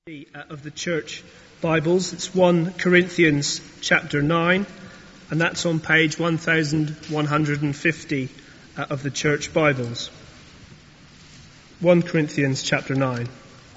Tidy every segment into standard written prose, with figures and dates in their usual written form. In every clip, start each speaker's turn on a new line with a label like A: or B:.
A: Of the church Bibles. It's 1 Corinthians chapter 9, and that's on page 1150 of the church Bibles. 1 Corinthians chapter 9.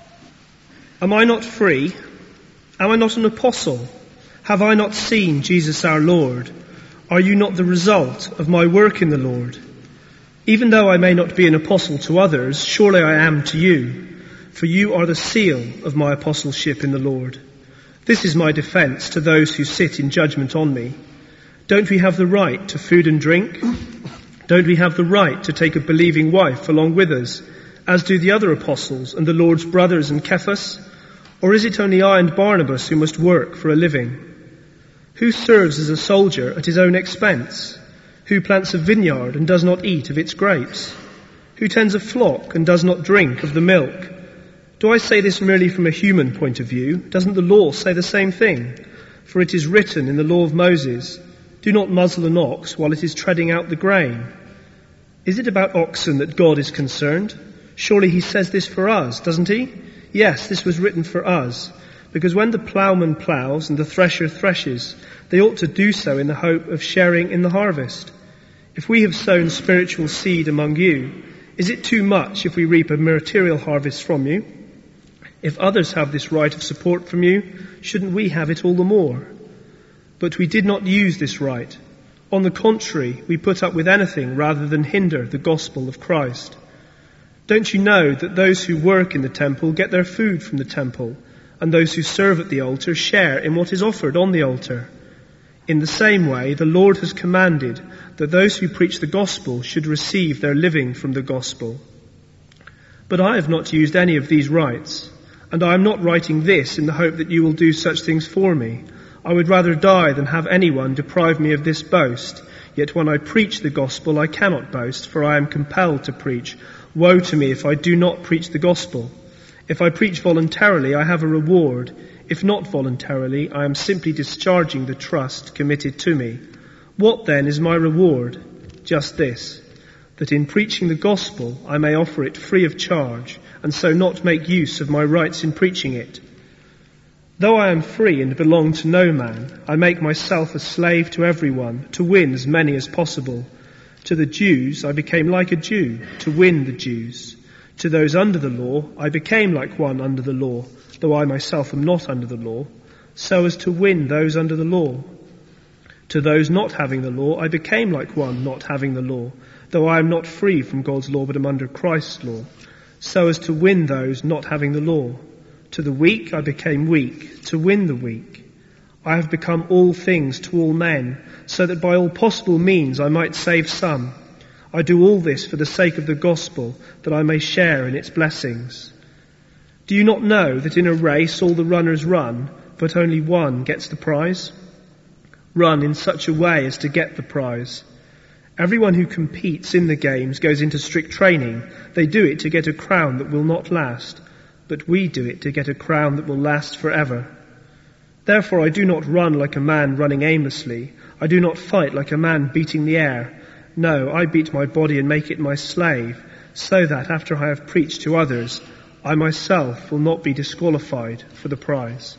A: Am I not free? Am I not an apostle? Have I not seen Jesus our Lord? Are you not the result of my work in the Lord? Even though I may not be an apostle to others, surely I am to you. For you are the seal of my apostleship in the Lord. This is my defense to those who sit in judgment on me. Don't we have the right to food and drink? Don't we have the right to take a believing wife along with us, as do the other apostles and the Lord's brothers and Cephas? Or is it only I and Barnabas who must work for a living? Who serves as a soldier at his own expense? Who plants a vineyard and does not eat of its grapes? Who tends a flock and does not drink of the milk? Do I say this merely from a human point of view? Doesn't the law say the same thing? For it is written in the law of Moses, do not muzzle an ox while it is treading out the grain. Is it about oxen that God is concerned? Surely he says this for us, doesn't he? Yes, this was written for us, because when the ploughman ploughs and the thresher threshes, they ought to do so in the hope of sharing in the harvest. If we have sown spiritual seed among you, is it too much if we reap a material harvest from you? If others have this right of support from you, shouldn't we have it all the more? But we did not use this right. On the contrary, we put up with anything rather than hinder the gospel of Christ. Don't you know that those who work in the temple get their food from the temple, and those who serve at the altar share in what is offered on the altar? In the same way, the Lord has commanded that those who preach the gospel should receive their living from the gospel. But I have not used any of these rights. And I am not writing this in the hope that you will do such things for me. I would rather die than have anyone deprive me of this boast. Yet when I preach the gospel, I cannot boast, for I am compelled to preach. Woe to me if I do not preach the gospel. If I preach voluntarily, I have a reward. If not voluntarily, I am simply discharging the trust committed to me. What then is my reward? Just this, that in preaching the gospel, I may offer it free of charge, and so not make use of my rights in preaching it. Though I am free and belong to no man, I make myself a slave to everyone, to win as many as possible. To the Jews I became like a Jew, to win the Jews. To those under the law I became like one under the law, though I myself am not under the law, so as to win those under the law. To those not having the law I became like one not having the law, though I am not free from God's law but am under Christ's law, so as to win those not having the law. To the weak I became weak, to win the weak. I have become all things to all men, so that by all possible means I might save some. I do all this for the sake of the gospel, that I may share in its blessings. Do you not know that in a race all the runners run, but only one gets the prize? Run in such a way as to get the prize. Everyone who competes in the games goes into strict training. They do it to get a crown that will not last, but we do it to get a crown that will last forever. Therefore I do not run like a man running aimlessly. I do not fight like a man beating the air. No, I beat my body and make it my slave, so that after I have preached to others, I myself will not be disqualified for the prize.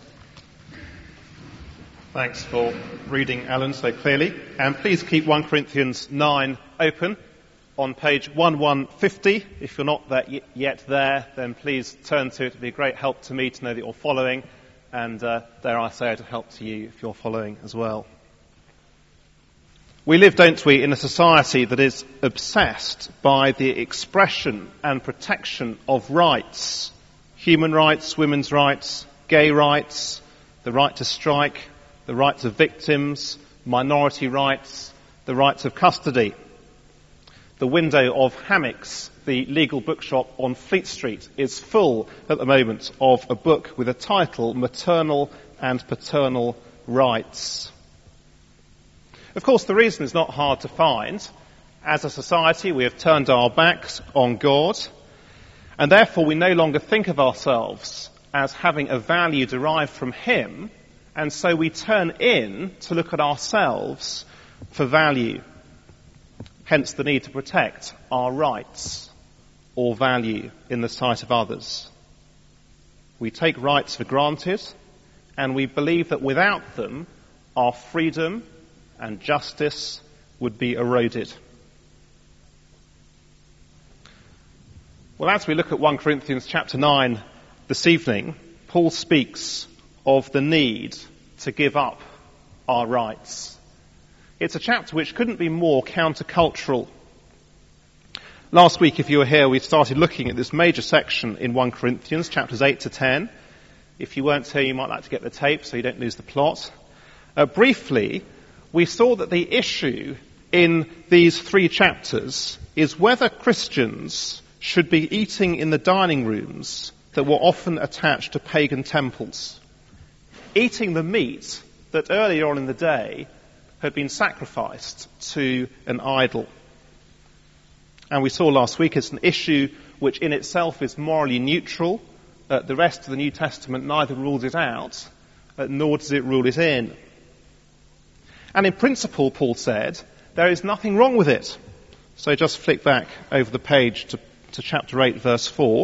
B: Thanks for reading, Alan, so clearly. And please keep 1 Corinthians 9 open on page 1150. If you're not yet there, then please turn to it. It'll be a great help to me to know that you're following, and dare I say it, a help to you if you're following as well. We live, don't we, in a society that is obsessed by the expression and protection of rights. Human rights, women's rights, gay rights, the right to strike, the rights of victims, minority rights, the rights of custody. The window of Hammocks, the legal bookshop on Fleet Street, is full at the moment of a book with a title, Maternal and Paternal Rights. Of course, the reason is not hard to find. As a society, we have turned our backs on God, and therefore we no longer think of ourselves as having a value derived from Him, and so we turn in to look at ourselves for value. Hence the need to protect our rights or value in the sight of others. We take rights for granted, and we believe that without them, our freedom and justice would be eroded. Well, as we look at 1 Corinthians chapter 9 this evening, Paul speaks of the need to give up our rights. It's a chapter which couldn't be more countercultural. Last week, if you were here, we started looking at this major section in 1 Corinthians, chapters 8 to 10. If you weren't here, you might like to get the tape so you don't lose the plot. Briefly, we saw that the issue in these 3 chapters is whether Christians should be eating in the dining rooms that were often attached to pagan temples, eating the meat that earlier on in the day had been sacrificed to an idol. And we saw last week it's an issue which in itself is morally neutral. The rest of the New Testament neither rules it out, nor does it rule it in. And in principle, Paul said, there is nothing wrong with it. So just flick back over the page to chapter 8, verse 4.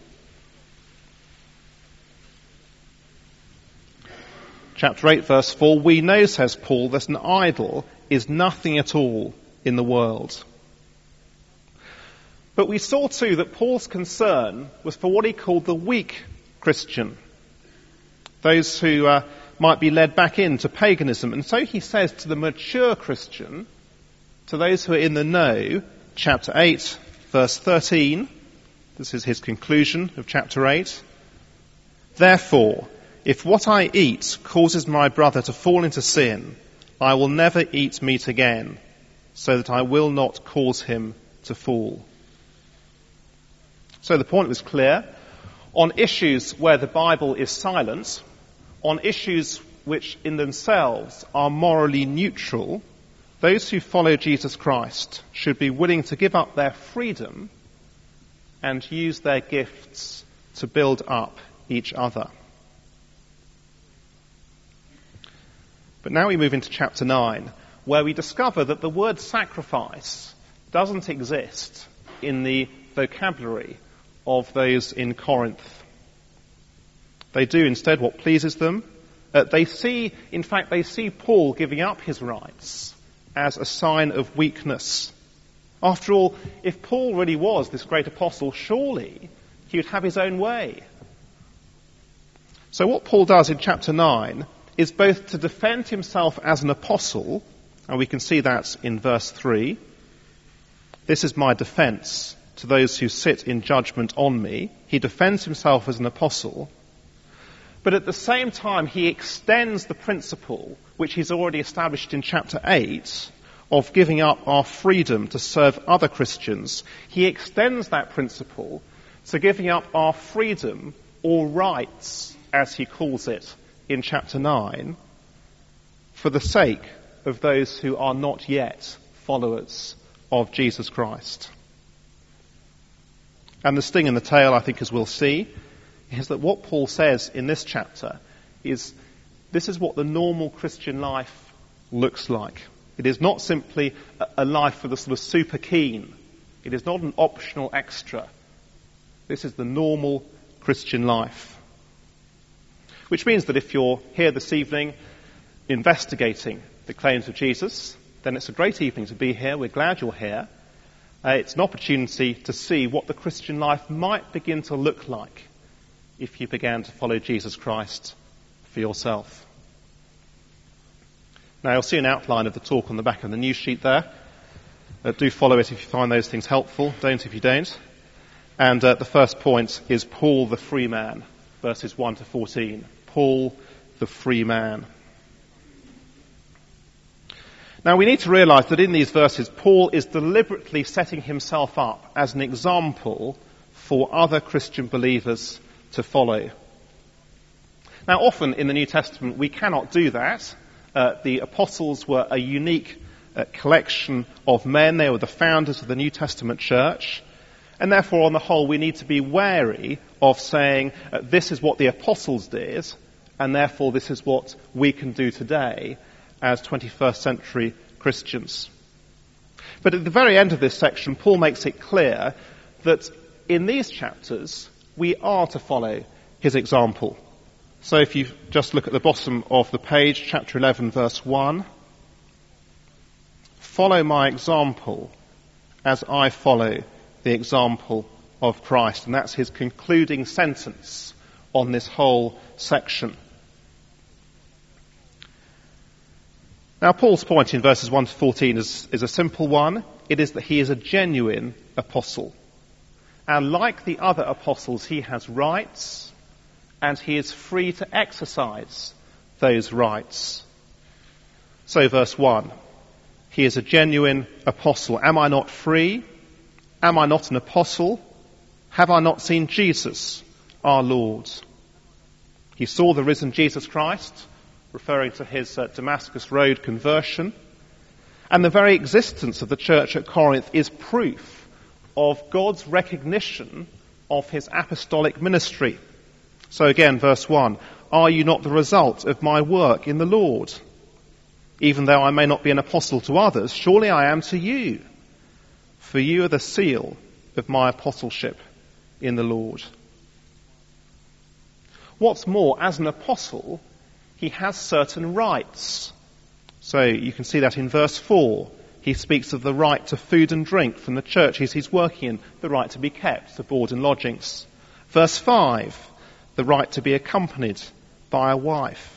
B: Chapter 8, verse 4, we know, says Paul, that an idol is nothing at all in the world. But we saw too that Paul's concern was for what he called the weak Christian, those who might be led back into paganism. And so he says to the mature Christian, to those who are in the know, chapter 8, verse 13, this is his conclusion of chapter 8, therefore, if what I eat causes my brother to fall into sin, I will never eat meat again, so that I will not cause him to fall. So the point was clear. On issues where the Bible is silent, on issues which in themselves are morally neutral, those who follow Jesus Christ should be willing to give up their freedom and use their gifts to build up each other. But now we move into chapter 9, where we discover that the word sacrifice doesn't exist in the vocabulary of those in Corinth. They do instead what pleases them. They see Paul giving up his rights as a sign of weakness. After all, if Paul really was this great apostle, surely he would have his own way. So what Paul does in chapter 9 is both to defend himself as an apostle, and we can see that in verse 3. This is my defense to those who sit in judgment on me. He defends himself as an apostle, but at the same time he extends the principle which he's already established in chapter 8 of giving up our freedom to serve other Christians. He extends that principle to giving up our freedom or rights, as he calls it in chapter 9, for the sake of those who are not yet followers of Jesus Christ. And the sting in the tail, I think, as we'll see, is that what Paul says in this chapter is this is what the normal Christian life looks like. It is not simply a life for the sort of super keen. It is not an optional extra. This is the normal Christian life. Which means that if you're here this evening investigating the claims of Jesus, then it's a great evening to be here. We're glad you're here. It's an opportunity to see what the Christian life might begin to look like if you began to follow Jesus Christ for yourself. Now, you'll see an outline of the talk on the back of the news sheet there. Do follow it if you find those things helpful. Don't if you don't. And the first point is Paul the free man, verses 1 to 14. Paul the free man. Now we need to realize that in these verses, Paul is deliberately setting himself up as an example for other Christian believers to follow. Now often in the New Testament we cannot do that. The apostles were a unique collection of men. They were the founders of the New Testament church. And therefore, on the whole, we need to be wary of saying, this is what the apostles did, and therefore this is what we can do today as 21st century Christians. But at the very end of this section, Paul makes it clear that in these chapters, we are to follow his example. So if you just look at the bottom of the page, chapter 11, verse 1, follow my example as I follow the example of Christ. And that's his concluding sentence on this whole section. Now, Paul's point in verses 1 to 14 is a simple one. It is that he is a genuine apostle. And like the other apostles, he has rights, and he is free to exercise those rights. So, verse 1, he is a genuine apostle. Am I not free? Am I not an apostle? Have I not seen Jesus, our Lord? He saw the risen Jesus Christ, referring to his Damascus Road conversion. And the very existence of the church at Corinth is proof of God's recognition of his apostolic ministry. So again, verse 1, are you not the result of my work in the Lord? Even though I may not be an apostle to others, surely I am to you. For you are the seal of my apostleship in the Lord. What's more, as an apostle, he has certain rights. So you can see that in verse 4. He speaks of the right to food and drink from the churches he's working in, the right to be kept, to board and lodgings. Verse 5, the right to be accompanied by a wife.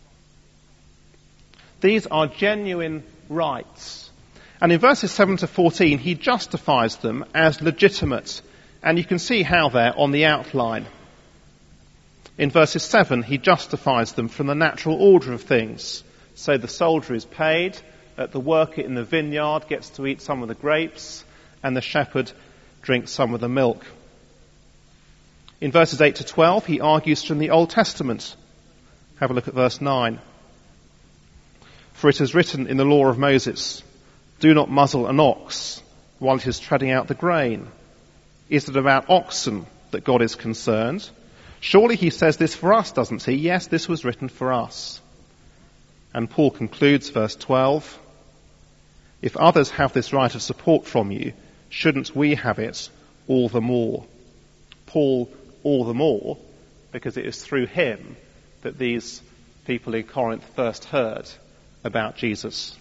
B: These are genuine rights. And in verses 7 to 14, he justifies them as legitimate. And you can see how there on the outline. In verses 7, he justifies them from the natural order of things. So the soldier is paid, the worker in the vineyard gets to eat some of the grapes, and the shepherd drinks some of the milk. In verses 8 to 12, he argues from the Old Testament. Have a look at verse 9. For it is written in the law of Moses, do not muzzle an ox while it is treading out the grain. Is it about oxen that God is concerned? Surely he says this for us, doesn't he? Yes, this was written for us. And Paul concludes verse 12, if others have this right of support from you, shouldn't we have it all the more? Paul, all the more, because it is through him that these people in Corinth first heard about Jesus.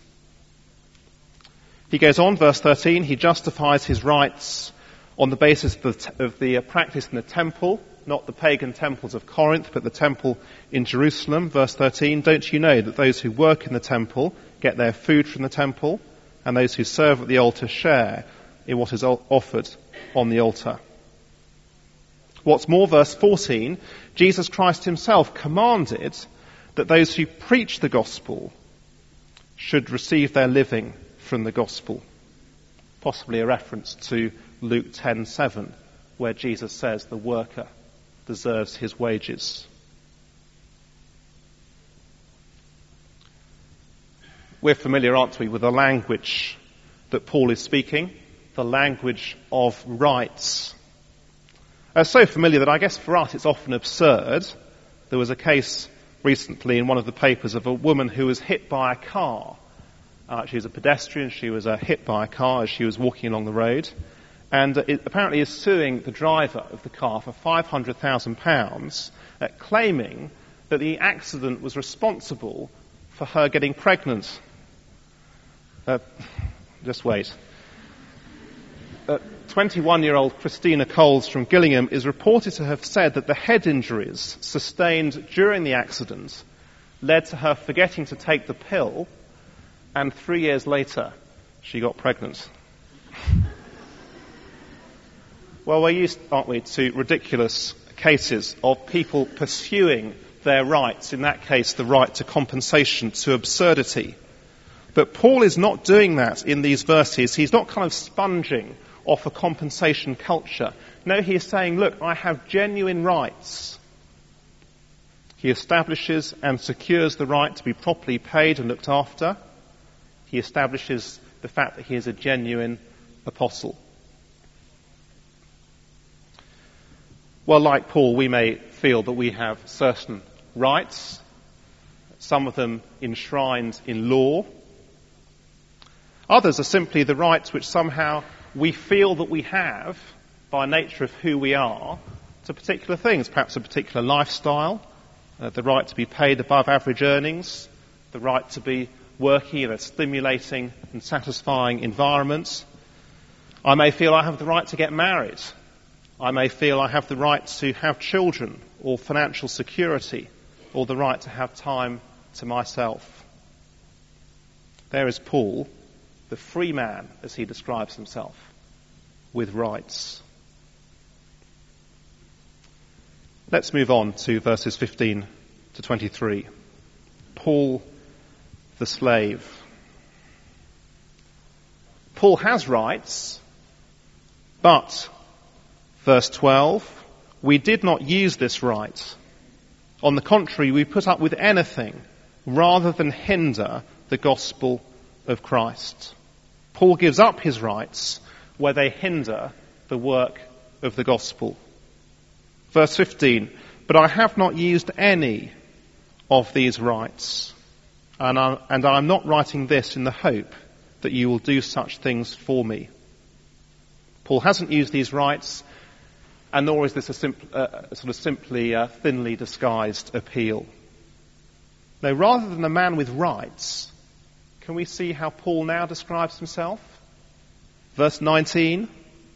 B: He goes on, verse 13, he justifies his rights on the basis of the practice in the temple, not the pagan temples of Corinth, but the temple in Jerusalem. Verse 13, don't you know that those who work in the temple get their food from the temple, and those who serve at the altar share in what is offered on the altar? What's more, verse 14, Jesus Christ himself commanded that those who preach the gospel should receive their living from the gospel. Possibly a reference to Luke 10:7, where Jesus says the worker deserves his wages. We're familiar, aren't we, with the language that Paul is speaking, the language of rights. So familiar that I guess for us it's often absurd. There was a case recently in one of the papers of a woman who was hit by a car. She was a pedestrian. She was hit by a car as she was walking along the road. And it apparently is suing the driver of the car for £500,000, claiming that the accident was responsible for her getting pregnant. Just wait. 21-year-old Christina Coles from Gillingham is reported to have said that the head injuries sustained during the accident led to her forgetting to take the pill, and 3 years later she got pregnant. Well, we're used, aren't we, to ridiculous cases of people pursuing their rights, in that case the right to compensation, to absurdity. But Paul is not doing that in these verses. He's not kind of sponging off a compensation culture. No, he is saying, look, I have genuine rights. He establishes and secures the right to be properly paid and looked after. He establishes the fact that he is a genuine apostle. Well, like Paul, we may feel that we have certain rights, some of them enshrined in law. Others are simply the rights which somehow we feel that we have by nature of who we are, to particular things, perhaps a particular lifestyle, the right to be paid above average earnings, the right to be working in a stimulating and satisfying environment. I may feel I have the right to get married. I may feel I have the right to have children or financial security or the right to have time to myself. There is Paul, the free man, as he describes himself, with rights. Let's move on to verses 15 to 23. Paul, the slave. Paul has rights, but, verse 12, we did not use this right. On the contrary, we put up with anything rather than hinder the gospel of Christ. Paul gives up his rights where they hinder the work of the gospel. Verse 15, but I have not used any of these rights, and I am not writing this in the hope that you will do such things for me. Paul hasn't used these rights, and nor is this a simply thinly disguised appeal. No, rather than a man with rights, can we see how Paul now describes himself? Verse 19,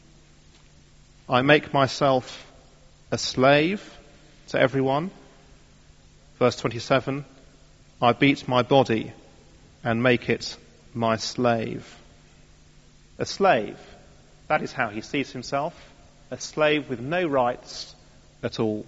B: I make myself a slave to everyone. Verse 27, I beat my body and make it my slave. A slave, that is how he sees himself, a slave with no rights at all.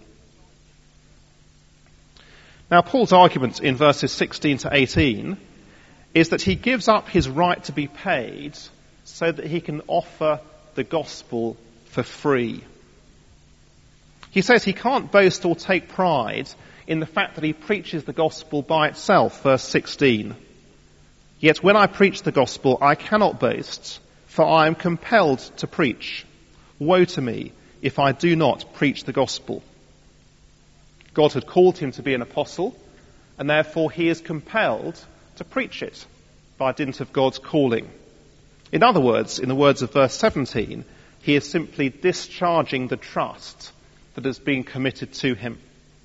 B: Now, Paul's argument in verses 16 to 18 is that he gives up his right to be paid so that he can offer the gospel for free. He says he can't boast or take pride in the fact that he preaches the gospel by itself, verse 16. Yet when I preach the gospel, I cannot boast, for I am compelled to preach. Woe to me if I do not preach the gospel. God had called him to be an apostle, and therefore he is compelled to preach it by dint of God's calling. In other words, in the words of verse 17, he is simply discharging the trust that has been committed to him.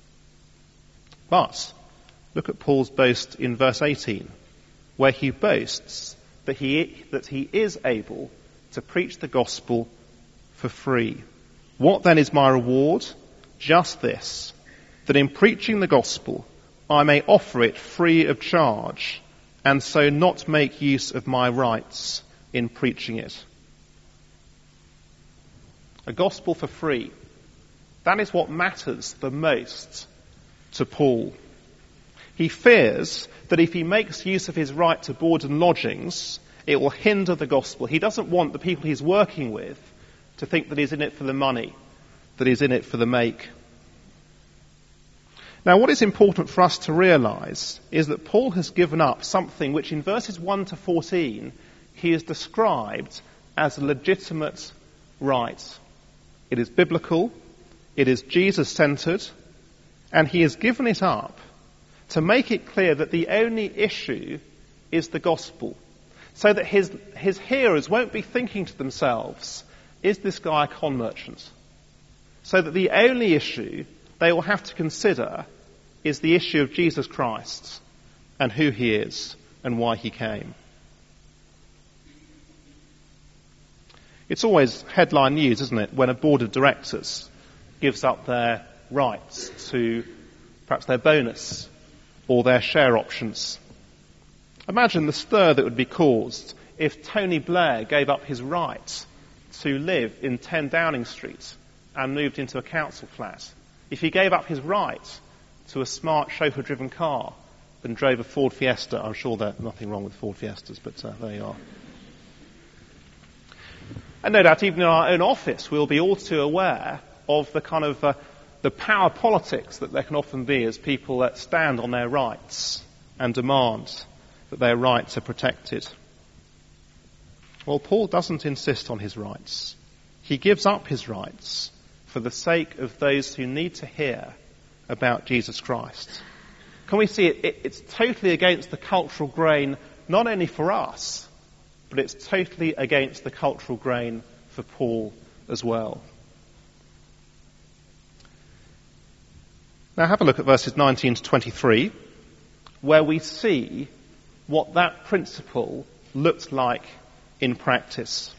B: But look at Paul's boast in verse 18, where he boasts that he is able to preach the gospel for free. What then is my reward? Just this, that in preaching the gospel I may offer it free of charge, and so not make use of my rights in preaching it. A gospel for free. That is what matters the most to Paul. He fears that if he makes use of his right to board and lodgings, it will hinder the gospel. He doesn't want the people he's working with to think that he's in it for the money, that he's in it for the make. Now, what is important for us to realize is that Paul has given up something which in verses 1 to 14 he has described as a legitimate right. It is biblical, it is Jesus-centered, and he has given it up to make it clear that the only issue is the gospel, so that his hearers won't be thinking to themselves, is this guy a con merchant? So that the only issue they will have to consider is the issue of Jesus Christ and who he is and why he came. It's always headline news, isn't it, when a board of directors gives up their rights to perhaps their bonus or their share options. Imagine the stir that would be caused if Tony Blair gave up his right to live in 10 Downing Street and moved into a council flat. If he gave up his right to a smart chauffeur-driven car and drove a Ford Fiesta. I'm sure there's nothing wrong with Ford Fiestas, but there you are. And no doubt even in our own office we'll be all too aware of the kind of the power politics that there can often be as people that stand on their rights and demand that their rights are protected. Well, Paul doesn't insist on his rights. He gives up his rights for the sake of those who need to hear about Jesus Christ. Can we see it? It's totally against the cultural grain, not only for us, but it's totally against the cultural grain for Paul as well. Now have a look at verses 19 to 23, where we see what that principle looked like in practice.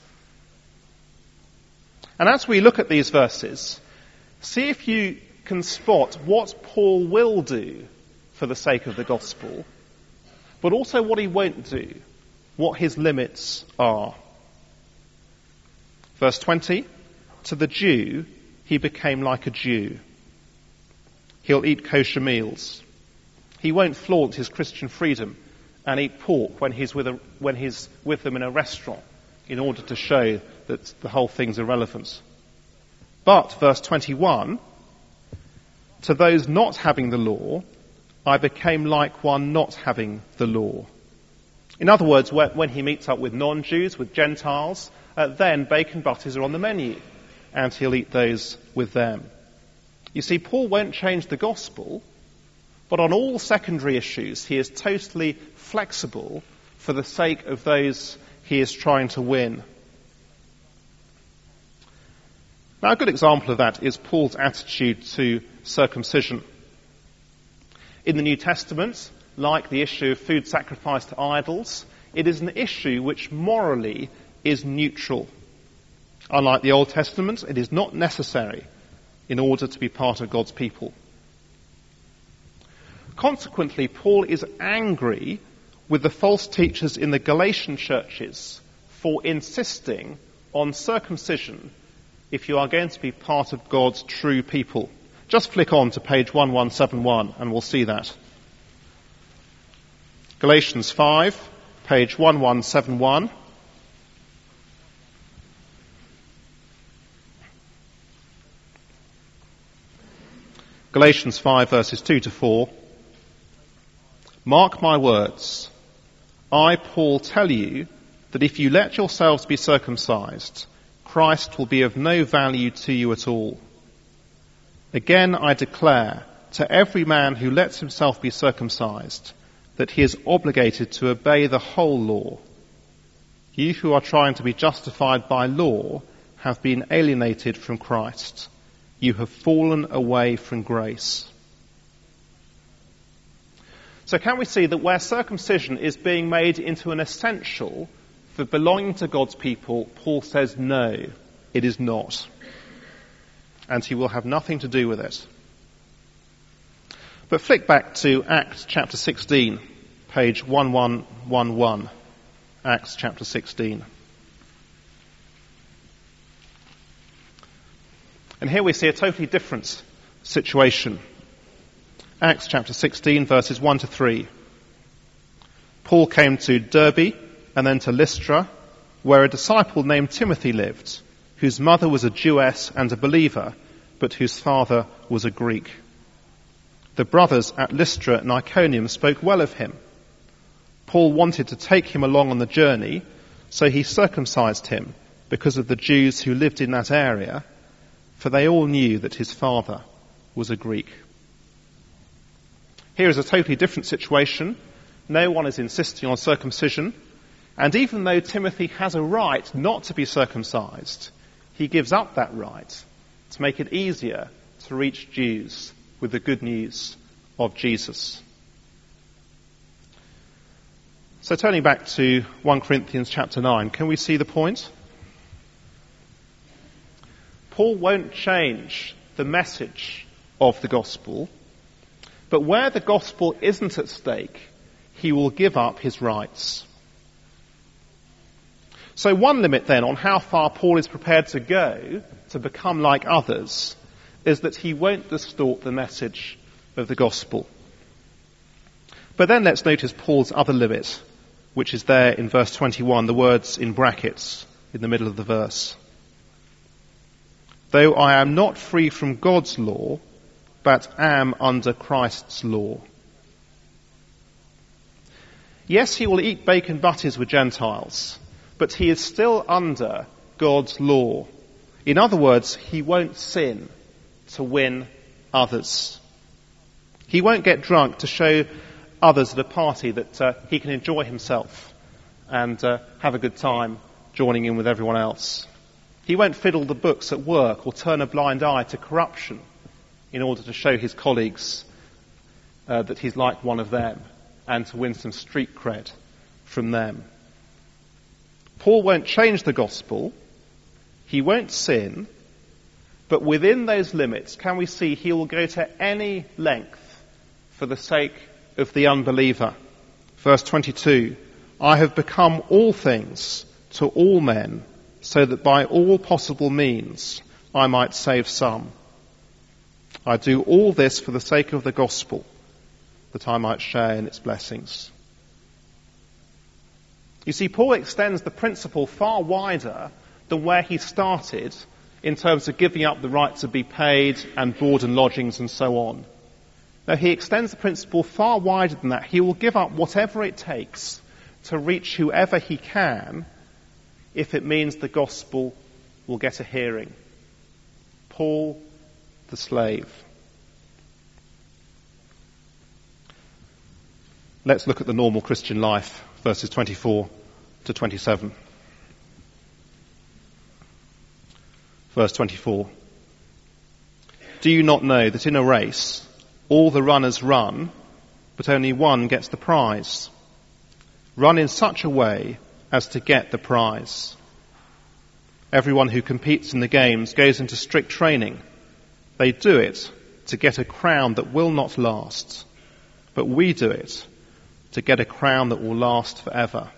B: And as we look at these verses, see if you can spot what Paul will do for the sake of the gospel, but also what he won't do, what his limits are. Verse 20, to the Jew, he became like a Jew. He'll eat kosher meals. He won't flaunt his Christian freedom and eat pork when he's with them in a restaurant in order to show that the whole thing's irrelevant. But, verse 21, to those not having the law, I became like one not having the law. In other words, when he meets up with non-Jews, with Gentiles, then bacon butties are on the menu, and he'll eat those with them. You see, Paul won't change the gospel, but on all secondary issues, he is totally flexible for the sake of those he is trying to win. Now, a good example of that is Paul's attitude to circumcision. In the New Testament, like the issue of food sacrificed to idols, it is an issue which morally is neutral. Unlike the Old Testament, it is not necessary in order to be part of God's people. Consequently, Paul is angry with the false teachers in the Galatian churches for insisting on circumcision if you are going to be part of God's true people. Just flick on to page 1171 and we'll see that. Galatians 5, page 1171. Galatians 5 verses 2 to 4. Mark my words. I, Paul, tell you that if you let yourselves be circumcised, Christ will be of no value to you at all. Again, I declare to every man who lets himself be circumcised that he is obligated to obey the whole law. You who are trying to be justified by law have been alienated from Christ. You have fallen away from grace. So can we see that where circumcision is being made into an essential for belonging to God's people, Paul says no, it is not. And he will have nothing to do with it. But flick back to Acts chapter 16, page 1111. Acts chapter 16. And here we see a totally different situation. Acts chapter 16, verses 1 to 3. Paul came to Derbe and then to Lystra, where a disciple named Timothy lived, whose mother was a Jewess and a believer, but whose father was a Greek. The brothers at Lystra and Iconium spoke well of him. Paul wanted to take him along on the journey, so he circumcised him because of the Jews who lived in that area, for they all knew that his father was a Greek. Here is a totally different situation. No one is insisting on circumcision. And even though Timothy has a right not to be circumcised, he gives up that right to make it easier to reach Jews with the good news of Jesus. So turning back to 1 Corinthians chapter 9, can we see the point? Paul won't change the message of the gospel, but where the gospel isn't at stake, he will give up his rights. So one limit then on how far Paul is prepared to go to become like others is that he won't distort the message of the gospel. But then let's notice Paul's other limit, which is there in verse 21, the words in brackets in the middle of the verse. Though I am not free from God's law, but am under Christ's law. Yes, he will eat bacon butties with Gentiles, but he is still under God's law. In other words, he won't sin to win others. He won't get drunk to show others at a party that he can enjoy himself and have a good time joining in with everyone else. He won't fiddle the books at work or turn a blind eye to corruption in order to show his colleagues that he's like one of them and to win some street cred from them. Paul won't change the gospel. He won't sin. But within those limits, can we see he will go to any length for the sake of the unbeliever? Verse 22, I have become all things to all men, so that by all possible means I might save some. I do all this for the sake of the gospel, that I might share in its blessings. You see, Paul extends the principle far wider than where he started in terms of giving up the right to be paid and board and lodgings and so on. No, he extends the principle far wider than that. He will give up whatever it takes to reach whoever he can if it means the gospel will get a hearing. Paul, the slave. Let's look at the normal Christian life, verses 24 to 27. Verse 24. Do you not know that in a race all the runners run, but only one gets the prize? Run in such a way as to get the prize. Everyone who competes in the games goes into strict training. They do it to get a crown that will not last, but we do it to get a crown that will last forever.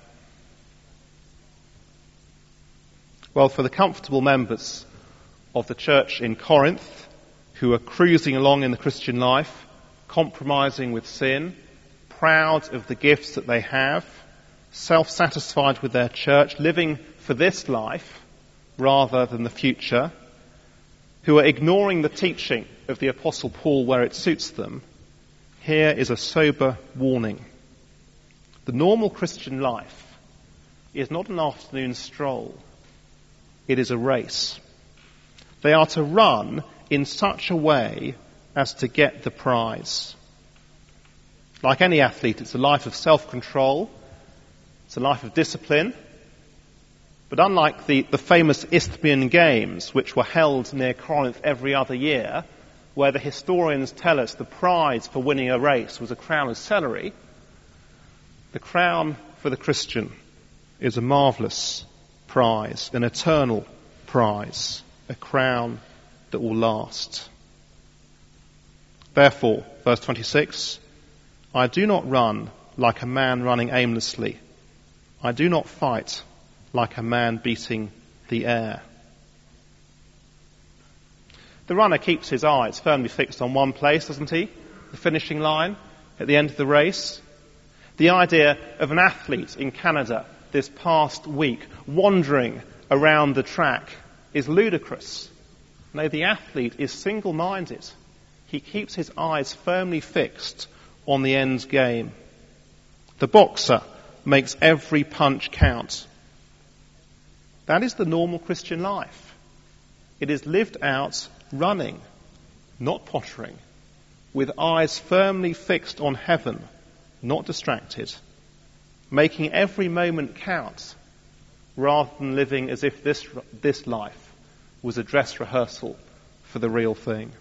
B: Well, for the comfortable members of the church in Corinth, who are cruising along in the Christian life, compromising with sin, proud of the gifts that they have, self-satisfied with their church, living for this life rather than the future, who are ignoring the teaching of the Apostle Paul where it suits them, here is a sober warning. The normal Christian life is not an afternoon stroll. It is a race. They are to run in such a way as to get the prize. Like any athlete, it's a life of self-control. It's a life of discipline. But unlike the famous Isthmian Games, which were held near Corinth every other year, where the historians tell us the prize for winning a race was a crown of celery, the crown for the Christian is a marvellous prize, an eternal prize, a crown that will last. Therefore, verse 26, I do not run like a man running aimlessly. I do not fight like a man beating the air. The runner keeps his eyes firmly fixed on one place, doesn't he? The finishing line at the end of the race. The idea of an athlete in Canada this past week wandering around the track is ludicrous. No, the athlete is single-minded. He keeps his eyes firmly fixed on the end game. The boxer makes every punch count. That is the normal Christian life. It is lived out running, not pottering, with eyes firmly fixed on heaven, not distracted, making every moment count, rather than living as if this life was a dress rehearsal for the real thing.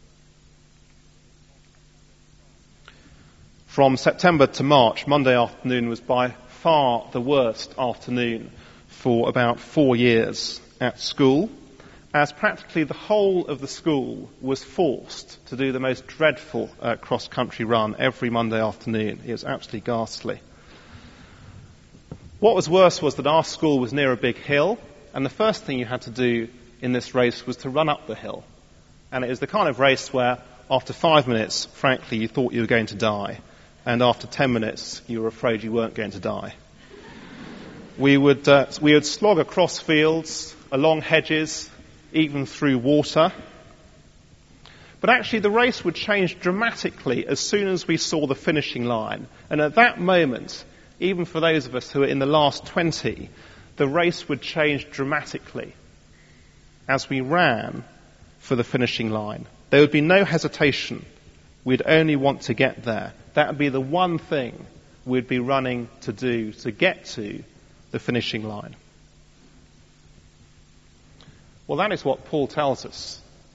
B: From September to March, Monday afternoon was by far the worst afternoon for about 4 years at school, as practically the whole of the school was forced to do the most dreadful cross-country run every Monday afternoon. It was absolutely ghastly. What was worse was that our school was near a big hill, and the first thing you had to do in this race was to run up the hill. And it was the kind of race where after 5 minutes, frankly, you thought you were going to die, and after 10 minutes, you were afraid you weren't going to die. We would slog across fields, along hedges, even through water. But actually the race would change dramatically as soon as we saw the finishing line. And at that moment, even for those of us who are in the last 20, the race would change dramatically as we ran for the finishing line. There would be no hesitation. We'd only want to get there. That would be the one thing we'd be running to do, to get to the finishing line. Well, that is what Paul tells us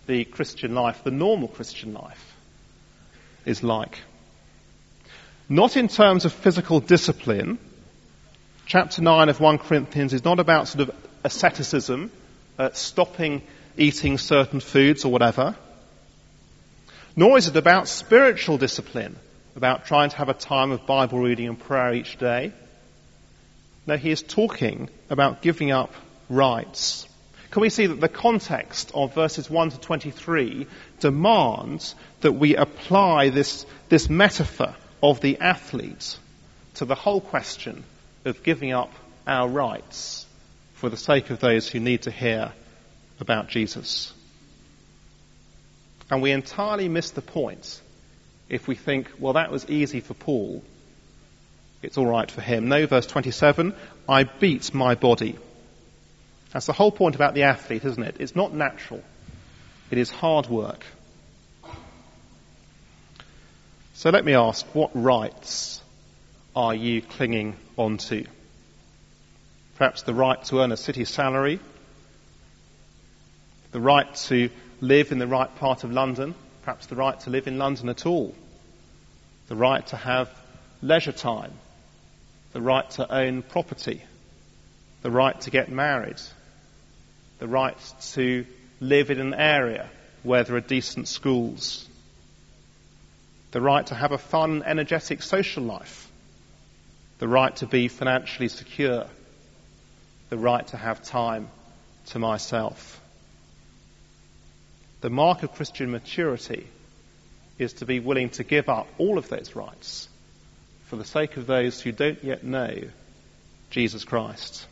B: the Christian life, the normal Christian life, is like. Not in terms of physical discipline. Chapter 9 of 1 Corinthians is not about sort of asceticism, stopping eating certain foods or whatever. Nor is it about spiritual discipline, about trying to have a time of Bible reading and prayer each day. No, he is talking about giving up rights. Can we see that the context of verses 1 to 23 demands that we apply this metaphor of the athlete to the whole question of giving up our rights for the sake of those who need to hear about Jesus. And we entirely miss the point if we think, well, that was easy for Paul, it's all right for him. No, verse 27, I beat my body. That's the whole point about the athlete, isn't it? It's not natural. It is hard work. So let me ask, what rights are you clinging on to? Perhaps the right to earn a city salary, the right to live in the right part of London, perhaps the right to live in London at all, the right to have leisure time, the right to own property, the right to get married, the right to live in an area where there are decent schools, the right to have a fun, energetic social life, the right to be financially secure, the right to have time to myself. The mark of Christian maturity is to be willing to give up all of those rights for the sake of those who don't yet know Jesus Christ.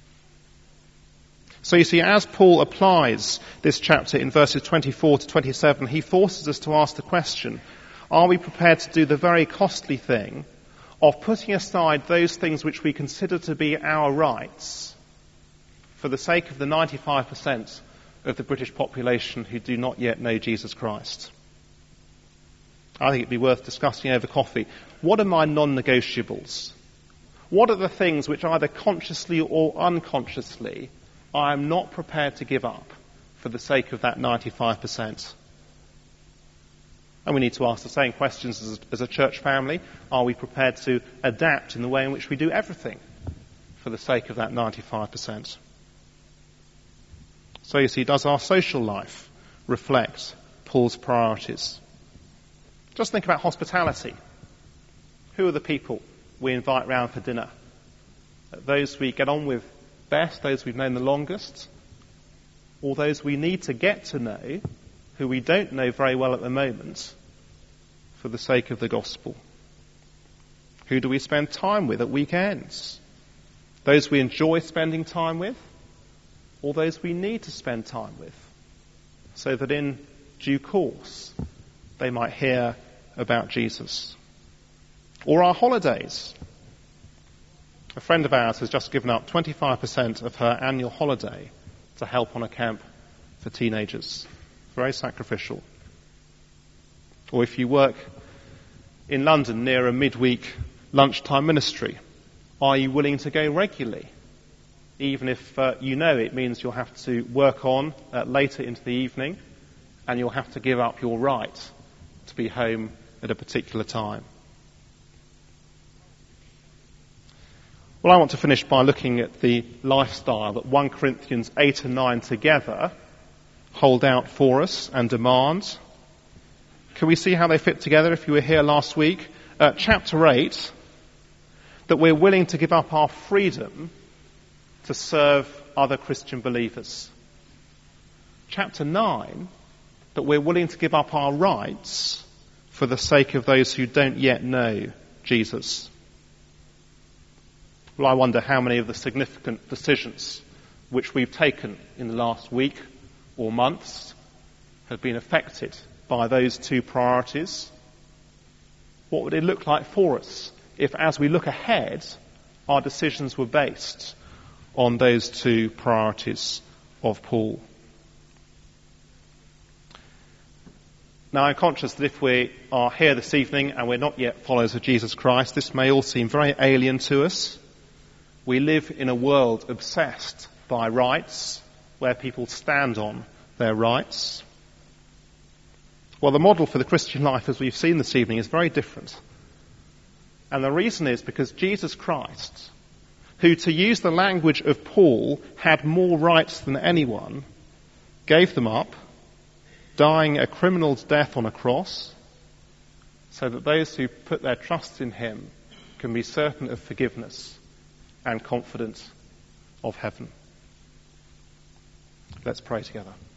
B: So you see, as Paul applies this chapter in verses 24 to 27, he forces us to ask the question, are we prepared to do the very costly thing of putting aside those things which we consider to be our rights for the sake of the 95% of the British population who do not yet know Jesus Christ? I think it'd be worth discussing over coffee. What are my non-negotiables? What are the things which either consciously or unconsciously I am not prepared to give up for the sake of that 95%? And we need to ask the same questions as a church family. Are we prepared to adapt in the way in which we do everything for the sake of that 95%? So you see, does our social life reflect Paul's priorities? Just think about hospitality. Who are the people we invite round for dinner? Those we get on with best, those we've known the longest, or those we need to get to know, who we don't know very well at the moment, for the sake of the gospel? Who do we spend time with at weekends? Those we enjoy spending time with, or those we need to spend time with, so that in due course they might hear about Jesus? Or our holidays. A friend of ours has just given up 25% of her annual holiday to help on a camp for teenagers. Very sacrificial. Or if you work in London near a midweek lunchtime ministry, are you willing to go regularly? Even if you know it means you'll have to work on later into the evening and you'll have to give up your right to be home at a particular time. Well, I want to finish by looking at the lifestyle that 1 Corinthians 8 and 9 together hold out for us and demand. Can we see how they fit together if you were here last week? Chapter 8, that we're willing to give up our freedom to serve other Christian believers. Chapter 9, that we're willing to give up our rights for the sake of those who don't yet know Jesus. Well, I wonder how many of the significant decisions which we've taken in the last week or months have been affected by those two priorities. What would it look like for us if, as we look ahead, our decisions were based on those two priorities of Paul? Now, I'm conscious that if we are here this evening and we're not yet followers of Jesus Christ, this may all seem very alien to us. We live in a world obsessed by rights, where people stand on their rights. Well, the model for the Christian life, as we've seen this evening, is very different. And the reason is because Jesus Christ, who, to use the language of Paul, had more rights than anyone, gave them up, dying a criminal's death on a cross, so that those who put their trust in him can be certain of forgiveness and confident of heaven. Let's pray together.